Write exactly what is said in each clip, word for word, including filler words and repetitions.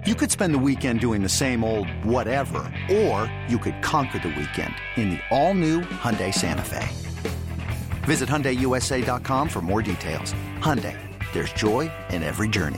You could spend the weekend doing the same old whatever, or you could conquer the weekend in the all-new Hyundai Santa Fe. Visit Hyundai U S A dot com for more details. Hyundai, there's joy in every journey.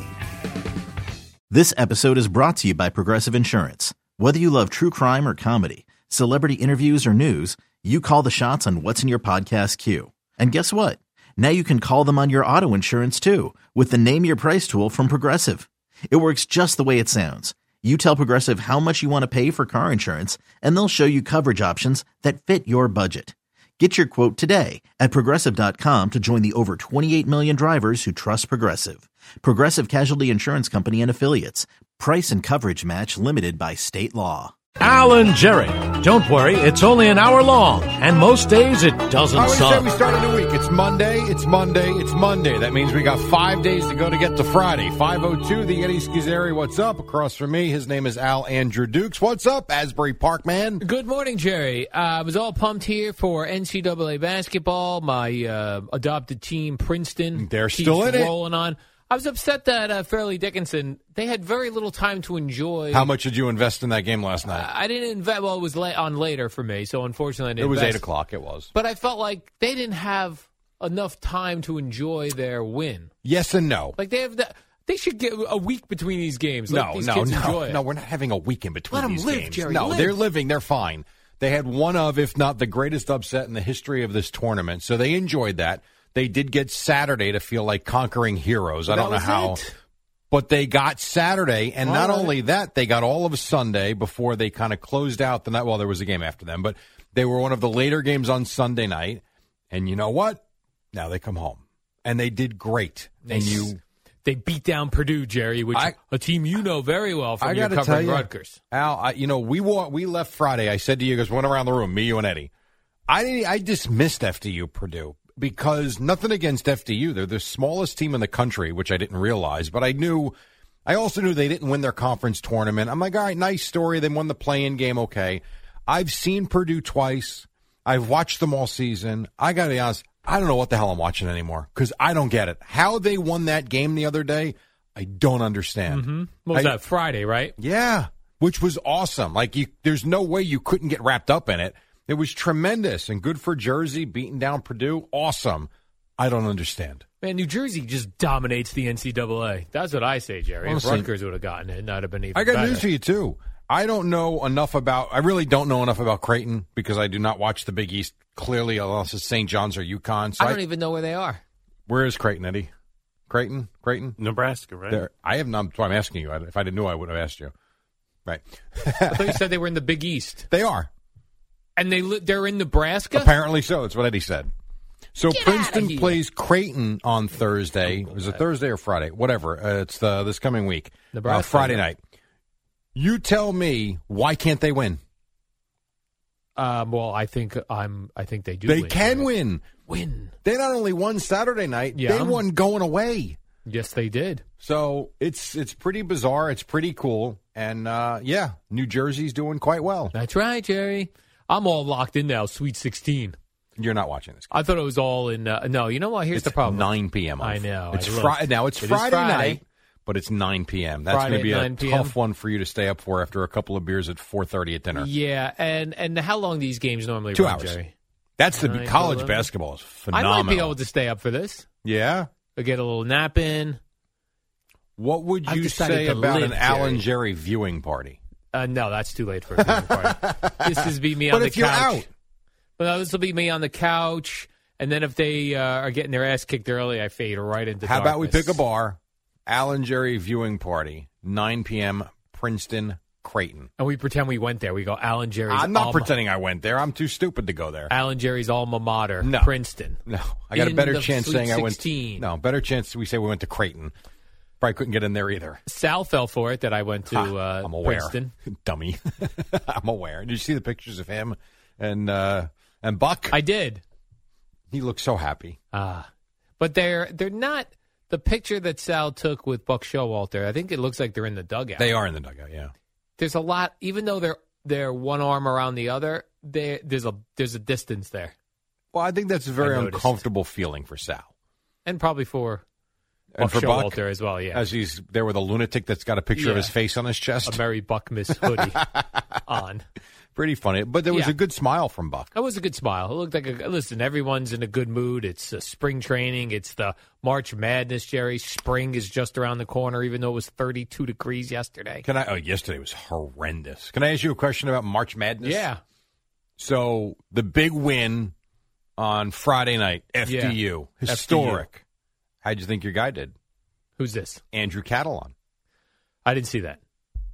This episode is brought to you by Progressive Insurance. Whether you love true crime or comedy, celebrity interviews or news, you call the shots on what's in your podcast queue. And guess what? Now you can call them on your auto insurance too with the Name Your Price tool from Progressive. It works just the way it sounds. You tell Progressive how much you want to pay for car insurance, and they'll show you coverage options that fit your budget. Get your quote today at Progressive dot com to join the over twenty-eight million drivers who trust Progressive. Progressive Casualty Insurance Company and Affiliates. Price and coverage match limited by state law. Alan Jerry. Don't worry, it's only an hour long, and most days it doesn't I would suck. say we started a week. It's Monday, it's Monday, it's Monday. That means we got five days to go to get to Friday. five oh two, the Eddie Schizzeri, what's up? Across from me, his name is Al Andrew Dukes. What's up, Asbury Park man? Good morning, Jerry. Uh, I was all pumped here for N C double A basketball. My uh, adopted team, Princeton, They're keeps still in it. rolling on. I was upset that uh, Fairleigh Dickinson, they had very little time to enjoy. How much did you invest in that game last night? Uh, I didn't invest. Well, it was late on later for me, so unfortunately I didn't It was invest. eight o'clock, it was. But I felt like they didn't have enough time to enjoy their win. Yes and no. Like they have, the, they should get a week between these games. Let No, these no, kids no. enjoy it. No, we're not having a week in between Let 'em these live, games. Jerry, no, live. they're living. They're fine. They had one of, if not the greatest upset in the history of this tournament, so they enjoyed that. They did get Saturday to feel like conquering heroes. I That don't know was how. it. But they got Saturday, and All not right. only that, they got all of Sunday before they kind of closed out the night. Well, there was a game after them, but they were one of the later games on Sunday night. And you know what? Now they come home. And they did great. They and s- you, They beat down Purdue, Jerry, which I- a team you know very well from I your got to tell covering you, Rutgers. Al, I, you know, we wa- we left Friday. I said to you guys, went around the room, me, you, and Eddie. I didn't, I dismissed F D U Purdue because nothing against F D U. They're the smallest team in the country, which I didn't realize. But I knew, I also knew they didn't win their conference tournament. I'm like, all right, nice story. They won the play-in game. Okay. I've seen Purdue twice. I've watched them all season. I got to be honest, I don't know what the hell I'm watching anymore because I don't get it. How they won that game the other day, I don't understand. Mm-hmm. What was I- that, Friday, right? Yeah, which was awesome. Like, you, there's no way you couldn't get wrapped up in it. It was tremendous and good for Jersey, beating down Purdue. Awesome. I don't understand. Man, New Jersey just dominates the N C double A. That's what I say, Jerry. Well, if see- Rutgers would have gotten it, that would have been even I got better. news for you, too. I don't know enough about, I really don't know enough about Creighton because I do not watch the Big East clearly, unless it's Saint John's or UConn. So I don't even know where they are. Where is Creighton, Eddie? Creighton? Creighton? Nebraska, right? There. I have not, that's why I'm asking you. If I didn't know, I would have asked you. Right. I thought you said they were in the Big East. They are. And they li- they're in Nebraska? Apparently so. That's what Eddie said. So Get outta Princeton here. plays Creighton on Thursday. Was it Thursday or Friday? Whatever. Uh, it's uh, this coming week. Nebraska. Uh, Friday night. You tell me, why can't they win? Um, well, I think I'm. I think they do. They win, can Jerry. win. Win. They not only won Saturday night, Yeah. they won going away. Yes, they did. So it's it's pretty bizarre. It's pretty cool. And, uh, yeah, New Jersey's doing quite well. That's right, Jerry. I'm all locked in now. Sweet sixteen. You're not watching this game. I thought it was all in. Uh, no, you know what? Here's It's the problem. nine p.m. I know, It's I looked. Friday. Now, it's It is Friday, Friday. night, but it's nine p.m. That's Friday going to be at a nine p.m. tough one for you to stay up for after a couple of beers at four thirty at dinner. Yeah, and and how long these games normally Two run, hours. Jerry? That's the Nine to college eleven. basketball is I phenomenal. might be able to stay up for this. Yeah. Or get a little nap in. What would I've you decided say to about live, an Alan Jerry. Jerry viewing party? Uh, no, that's too late for a viewing party. This is be me on But the if you're couch. out. Well, this will be me on the couch, and then if they uh, are getting their ass kicked early, I fade right into. How about we darkness. pick a bar? Alan Jerry viewing party, nine p.m. Princeton, Creighton. and we pretend we went there? We go Alan Jerry's. I'm not alma, pretending I went there. I'm too stupid to go there. Alan Jerry's alma mater, No. Princeton. No, I got a In better the chance Sweet saying I went. sixteen. No, better chance we say we went to Creighton. Probably couldn't get in there either. Sal fell for it that I went to Ha, uh, I'm aware, Princeton. dummy. I'm aware. Did you see the pictures of him and uh, and Buck? I did. He looked so happy. Ah, but they're they're not the picture that Sal took with Buck Showalter. I think it looks like they're in the dugout. They are in the dugout. Yeah. There's a lot, even though they're they're one arm around the other. There there's a there's a distance there, Well, I think that's a very I noticed. uncomfortable feeling for Sal. and probably for And Buck for Buck, Showalter as well, yeah. As he's there with a lunatic that's got a picture Yeah. of his face on his chest. A Mary Buckmas hoodie on. Pretty funny. But there was Yeah. a good smile from Buck. That was a good smile. It looked like a listen. Everyone's in a good mood. It's uh, spring training. It's the March Madness, Jerry. Spring is just around the corner, even though it was thirty-two degrees yesterday. Can I? Oh, yesterday was horrendous. Can I ask you a question about March Madness? Yeah. So the big win on Friday night, F D U, Yeah. historic. F D U. How'd you think your guy did? Who's this? Andrew Catalon. I didn't see that.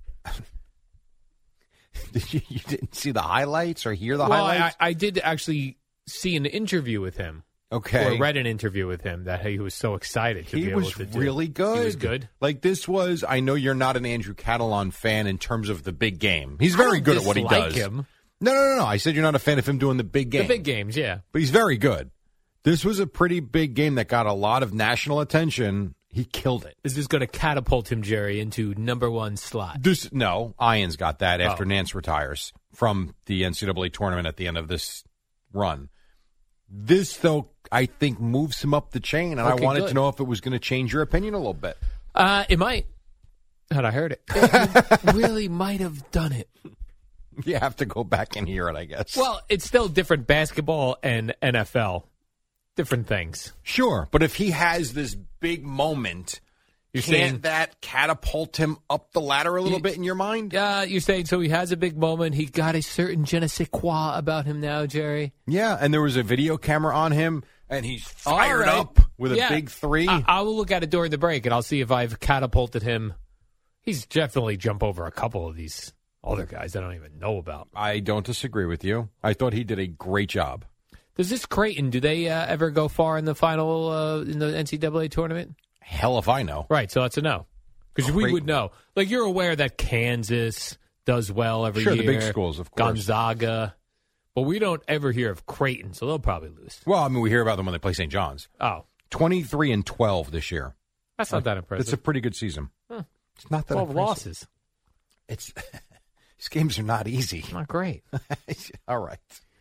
Did you, you didn't see the highlights or hear the well, highlights? I, I did actually see an interview with him. Okay. Or read an interview with him that he was so excited to He be able was to do. really good. He was good. Like this was, I know you're not an Andrew Catalon fan in terms of the big game. He's very I don't good at what he dislike does. him. No, no, no, no. I said you're not a fan of him doing the big game. The big games, yeah. But he's very good. This was a pretty big game that got a lot of national attention. He killed it. Is this going to catapult him, Jerry, into number one slot? This no, Ian's got that after Oh. Nance retires from the N C double A tournament at the end of this run. This, though, I think moves him up the chain, and Okay, I wanted good. to know if it was going to change your opinion a little bit. Uh, it might. Had I heard it, it really might have done it. You have to go back and hear it, I guess. Well, it's still different basketball and N F L. Different things. Sure, but if he has this big moment, You're can't saying- that catapult him up the ladder a little You- bit in your mind? Uh, you're saying so he has a big moment. He got a certain je ne sais quoi about him now, Jerry. Yeah, and there was a video camera on him, and he's fired All right. up with a Yeah. big three. I, I will look at it during the break, and I'll see if I've catapulted him. He's definitely jumped over a couple of these other guys I don't even know about. I don't disagree with you. I thought he did a great job. Does this Creighton, do they uh, ever go far in the final, uh, in the N C double A tournament? Hell if I know. Right, so that's a no. Because we Creighton. would know. Like, you're aware that Kansas does well every Sure, year. the big schools, of course. Gonzaga. But we don't ever hear of Creighton, so they'll probably lose. Well, I mean, we hear about them when they play Saint John's. Oh, twenty-three and twelve this year. that's not that impressive. It's a pretty good season. Huh. It's not that twelve impressive. losses. It's these games are not easy. Not great. All right.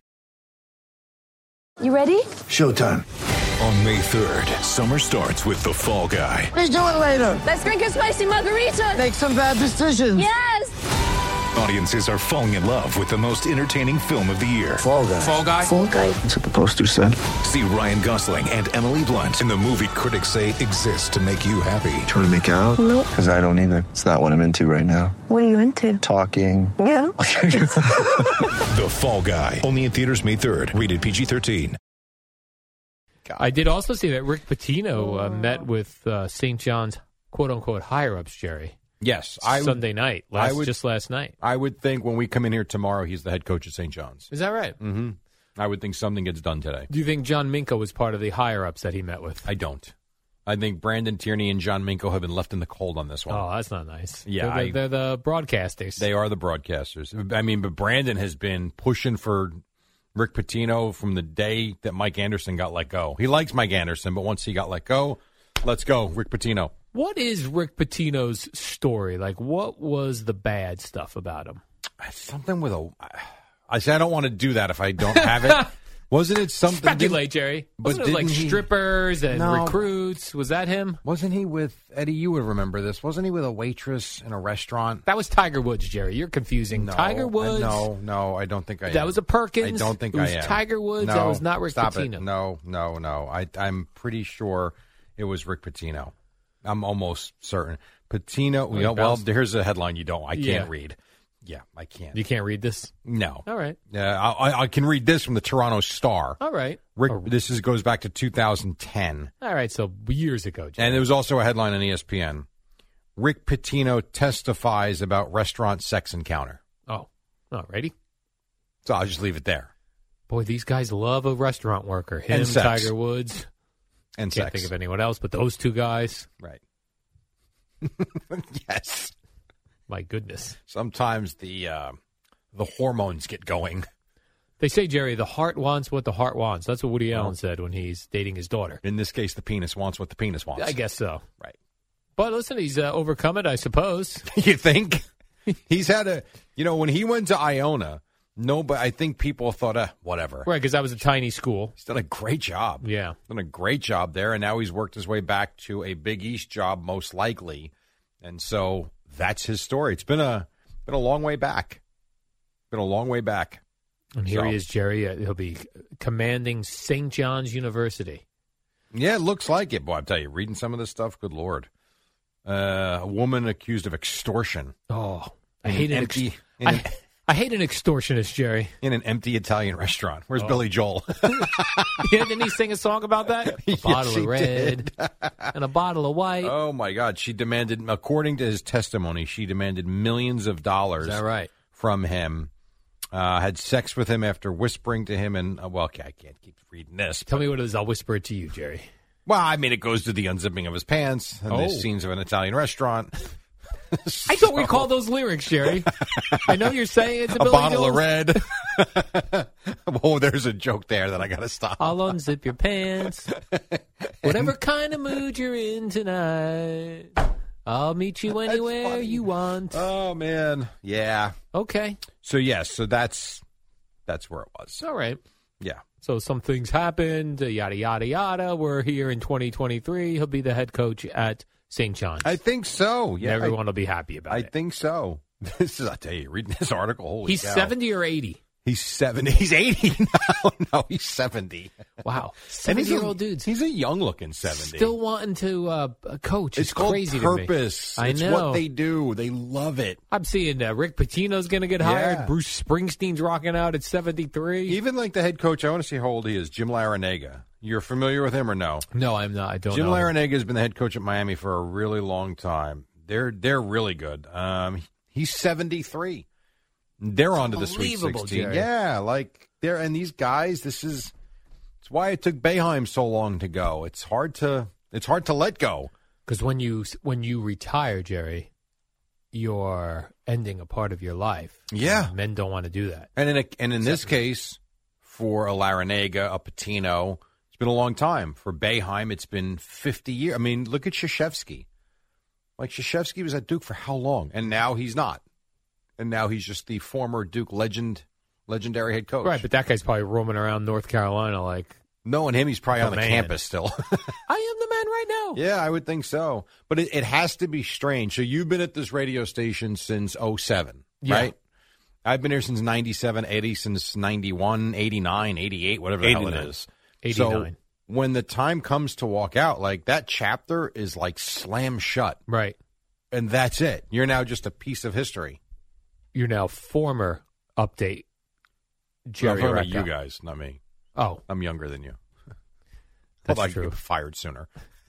You ready? Showtime. On May third, summer starts with The Fall Guy. Let's do it later. Let's drink a spicy margarita. Make some bad decisions. Yes. Audiences are falling in love with the most entertaining film of the year. Fall guy. Fall Guy? Fall guy. That's what the poster said. See Ryan Gosling and Emily Blunt in the movie critics say exists to make you happy. Trying to make it out? Nope. Because I don't either. It's not what I'm into right now. What are you into? Talking. Yeah. The Fall Guy. Only in theaters May third. Rated P G thirteen. I did also see that Rick Pitino uh, met with uh, Saint John's quote-unquote higher-ups, Jerry, Yes, I would, Sunday night, last, I would- just last night. I would think when we come in here tomorrow, he's the head coach at Saint John's. Is that right? Mm-hmm. I would think something gets done today. Do you think John Minko was part of the higher-ups that he met with? I don't. I think Brandon Tierney and John Minko have been left in the cold on this one. Oh, that's not nice. Yeah, They're, I- the, they're the broadcasters. They are the broadcasters. I mean, but Brandon has been pushing for Rick Pitino from the day that Mike Anderson got let go. He likes Mike Anderson, but once he got let go, let's go, Rick Pitino. What is Rick Pitino's story? Like, what was the bad stuff about him? Something with a. I say I don't want to do that if I don't have it. Wasn't it something? Speculate, Jerry. but Wasn't it like didn't he- strippers and No. recruits? Was that him? Wasn't he with Eddie? You would remember this. Wasn't he with a waitress in a restaurant? That was Tiger Woods, Jerry. You're confusing. No, Tiger I- Woods. No, no, I don't think I. That am. was a Perkins. I don't think It was I am. Tiger Woods. No, That was not Rick stop Pitino. It. No, no, no. I, I'm pretty sure it was Rick Pitino. I'm almost certain. Pitino. Oh, you know, he well, bounced- here's a headline you don't. I can't Yeah. read. Yeah, I can't. You can't read this. no. All right. Yeah, I, I- I can read this from the Toronto Star. All right. Rick, Oh, this is goes back to two thousand ten. all right. So years ago, Jerry. And there was also a headline on E S P N. Rick Pitino testifies about restaurant sex encounter. oh, oh, ready? So I'll just leave it there. Boy, these guys love a restaurant worker. Him, And sex. Tiger Woods. And Can't sex. think of anyone else, but those two guys. Right. Yes. My goodness. Sometimes the uh, the hormones get going. They say, Jerry, the heart wants what the heart wants. That's what Woody Allen said when he's dating his daughter. In this case, the penis wants what the penis wants. I guess so. Right. But listen, he's uh, overcome it, I suppose. You think? He's had a, you know, when he went to Iona, No, but I think people thought, uh, whatever. Right, because that was a tiny school. He's done a great job. Yeah. Done a great job there, and now he's worked his way back to a Big East job, most likely. And so that's his story. It's been a been a long way back. Been a long way back. And here So- he is, Jerry. Uh, he'll be commanding Saint John's University. Yeah, it looks like it. Boy, I tell you, reading some of this stuff, good Lord. Uh, a woman accused of extortion. Oh, I In hate an an empty- ex- in I, an- I hate an extortionist, Jerry. In an empty Italian restaurant. Where's Oh. Billy Joel? Yeah, didn't he sing a song about that? A Yes, bottle he of red and a bottle of white. Oh, my God. She demanded, according to his testimony, she demanded millions of dollars Is that right? from him. Uh, had sex with him after whispering to him. And, uh, well, okay, I can't keep reading this. Tell me what it is. I'll whisper it to you, Jerry. Well, I mean, it goes to the unzipping of his pants and the Oh. scenes of an Italian restaurant. I don't recall those lyrics, Jerry. I know you're saying it's a, A Billy bottle Joel. of red. Oh, there's a joke there that I got to stop. I'll unzip your pants. Whatever kind of mood you're in tonight, I'll meet you anywhere you want. Oh, man. Yeah. Okay. So, yes, so that's that's where it was. All right. Yeah. So some things happened, uh, yada, yada, yada. We're here in twenty twenty-three. He'll be the head coach at Saint John's. I think so. Yeah, And everyone I, will be happy about I it. think so. This is, I tell you, reading this article, holy He's cow. seventy or eighty? He's seventy. He's eighty now. No, he's seventy. Wow. And he's a- seventy-year-old dudes. He's a young-looking seventy. Still wanting to uh, coach. It's It's called crazy to me. purpose. I it's know. what they do. They love it. I'm seeing uh, Rick Pitino's going to get hired. Yeah. Bruce Springsteen's rocking out at seventy-three. Even like the head coach, I want to see how old he is, Jim Larinaga. You're familiar with him or no? No, I'm not. I don't Jim know. Larinaga has been the head coach at Miami for a really long time. They're they're really good. Um, he's seventy-three. They're on to the Sweet Unbelievable, sixteen. Jerry. Yeah, like they're and these guys. This is it's why it took Boeheim so long to go. It's hard to it's hard to let go. Because when you when you retire, Jerry, you're ending a part of your life. Yeah. And men don't want to do that. And in a, and in this case, for a Larinaga, a Patino, it's been a long time. For Boeheim, it's been fifty years. I mean, look at Krzyzewski. Like Krzyzewski was at Duke for how long? And now he's not. And now he's just the former Duke legend, legendary head coach. Right, but that guy's probably roaming around North Carolina like, Knowing him, he's probably The on the man. campus still. I am the man right now. Yeah, I would think so. But it, it has to be strange. So you've been at this radio station since oh seven, Yeah. right? I've been here since ninety-seven, Eddie since ninety-one, eighty-nine, eighty-eight, whatever the hell it eighty-nine. is. eighty-nine. So when the time comes to walk out, like that chapter is like slam shut. Right. And that's it. You're now just a piece of history. You're now former update I'm Jerry talking about Recca. you guys, not me. Oh, I'm younger than you. That's Although I true. could get fired sooner.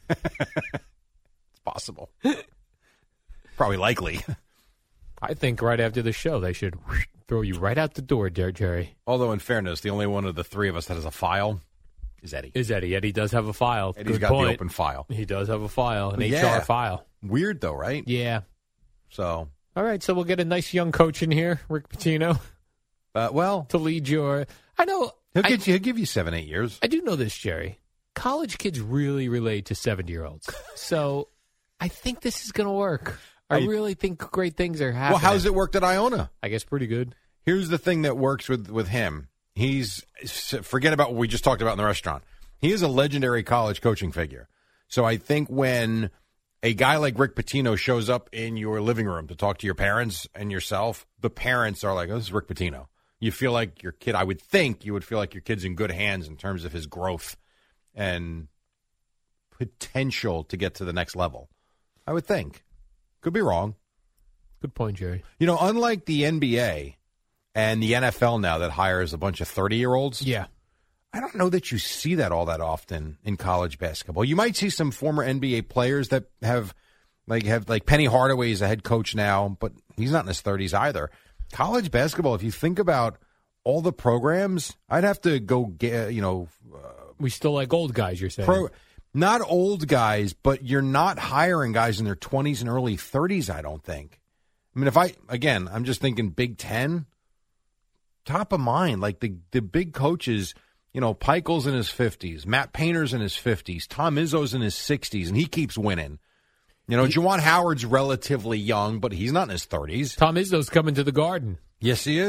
It's possible. Probably likely. I think right after the show they should throw you right out the door, Jer- Jerry. Although, in fairness, the only one of the three of us that has a file is Eddie. Is Eddie? Eddie does have a file. Eddie's Good got point. the open file. He does have a file, an Yeah. H R file. Weird, though, right? Yeah. So, All right, so we'll get a nice young coach in here, Rick Pitino, uh, well, to lead your. I know. he'll, I, get you, he'll give you seven, eight years. I do know this, Jerry. College kids really relate to seventy-year-olds. So I think this is going to work. I Are you- really think great things are happening. Well, how's it worked at Iona? I guess pretty good. Here's the thing that works with, with him. He's, forget about what we just talked about in the restaurant. He is a legendary college coaching figure. So I think when a guy like Rick Pitino shows up in your living room to talk to your parents and yourself, the parents are like, oh, this is Rick Pitino. You feel like your kid, I would think you would feel like your kid's in good hands in terms of his growth and potential to get to the next level. I would think. Could be wrong. Good point, Jerry. You know, unlike the N B A and the N F L now that hires a bunch of thirty-year-olds, Yeah. I don't know that you see that all that often in college basketball. You might see some former N B A players that have, like, have like Penny Hardaway is a head coach now, but he's not in his thirties either. College basketball, if you think about all the programs, I'd have to go get, you know, We still like old guys, you're saying. pro, not old guys, but you're not hiring guys in their twenties and early thirties, I don't think. I mean, if I, again, I'm just thinking Big Ten, top of mind, like the, the big coaches, you know, Peichel's in his fifties, Matt Painter's in his fifties, Tom Izzo's in his sixties, and he keeps winning. You know, Juwan Howard's relatively young, but he's not in his thirties. Tom Izzo's coming to the Garden. Yes, he is.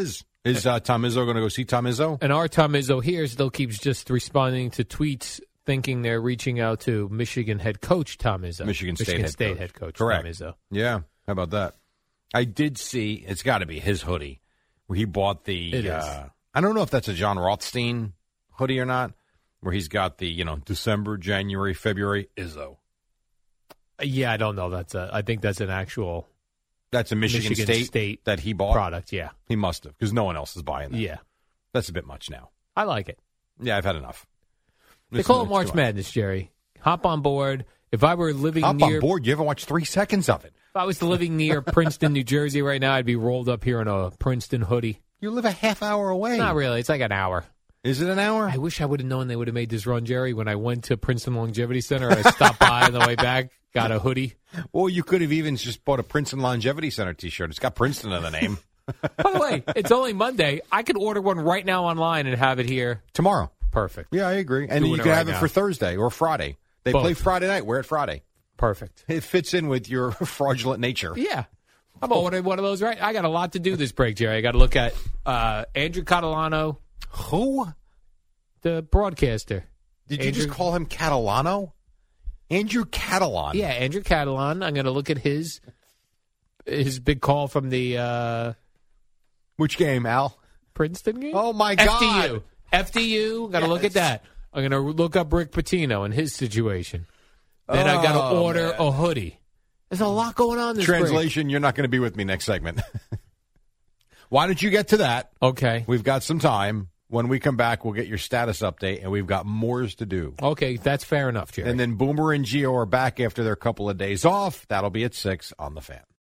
Is uh, Tom Izzo going to go see Tom Izzo? And our Tom Izzo here still keeps just responding to tweets thinking they're reaching out to Michigan head coach Tom Izzo. Michigan State, Michigan head, State coach. head coach Correct. Tom Izzo. Yeah, how about that? I did see, it's got to be his hoodie, where he bought the, It uh, is. I don't know if that's a John Rothstein hoodie or not, where he's got the, you know, December, January, February, Izzo. Yeah, I don't know. That's a. I think that's an actual That's a Michigan, Michigan State, State that he bought? product. Yeah, He must have, because no one else is buying that. yeah. That's a bit much now. I like it. Yeah, I've had enough. They It's- call it it's March too much. Madness, Jerry. Hop on board. If I were living Hop near, on board. You haven't watched three seconds of it. if I was living near Princeton, New Jersey, right now, I'd be rolled up here in a Princeton hoodie. You live a half hour away. Not really. It's like an hour. Is it an hour? I wish I would have known they would have made this run, Jerry. When I went to Princeton Longevity Center, I stopped by on the way back, got a hoodie. Well, you could have even just bought a Princeton Longevity Center T-shirt. It's got Princeton in the name. By the way, it's only Monday. I could order one right now online and have it here Tomorrow. Perfect. Yeah, I agree. And Doing you it can right have it now. for Thursday or Friday. They Both. play Friday night. Wear it Friday. Perfect. It fits in with your fraudulent nature. Yeah. I'm going to order one of those, right? I got a lot to do this break, Jerry. I got to look at uh, Andrew Catalano, Who? the broadcaster. Did you Andrew- just call him Catalano? Andrew Catalan. Yeah, Andrew Catalan. I'm going to look at his his big call from the uh, Which game, Al? Princeton game. Oh, my F God. D U. F D U. Got to look at Yes. that. I'm going to look up Rick Pitino and his situation. Then I got to Oh, order man. a hoodie. There's a lot going on this break. Translation, you're not going to be with me next segment. Why don't you get to that? Okay. We've got some time. When we come back, we'll get your status update, and we've got mores to do. Okay, that's fair enough, Jerry. And then Boomer and Gio are back after their couple of days off. That'll be at six on the Fan.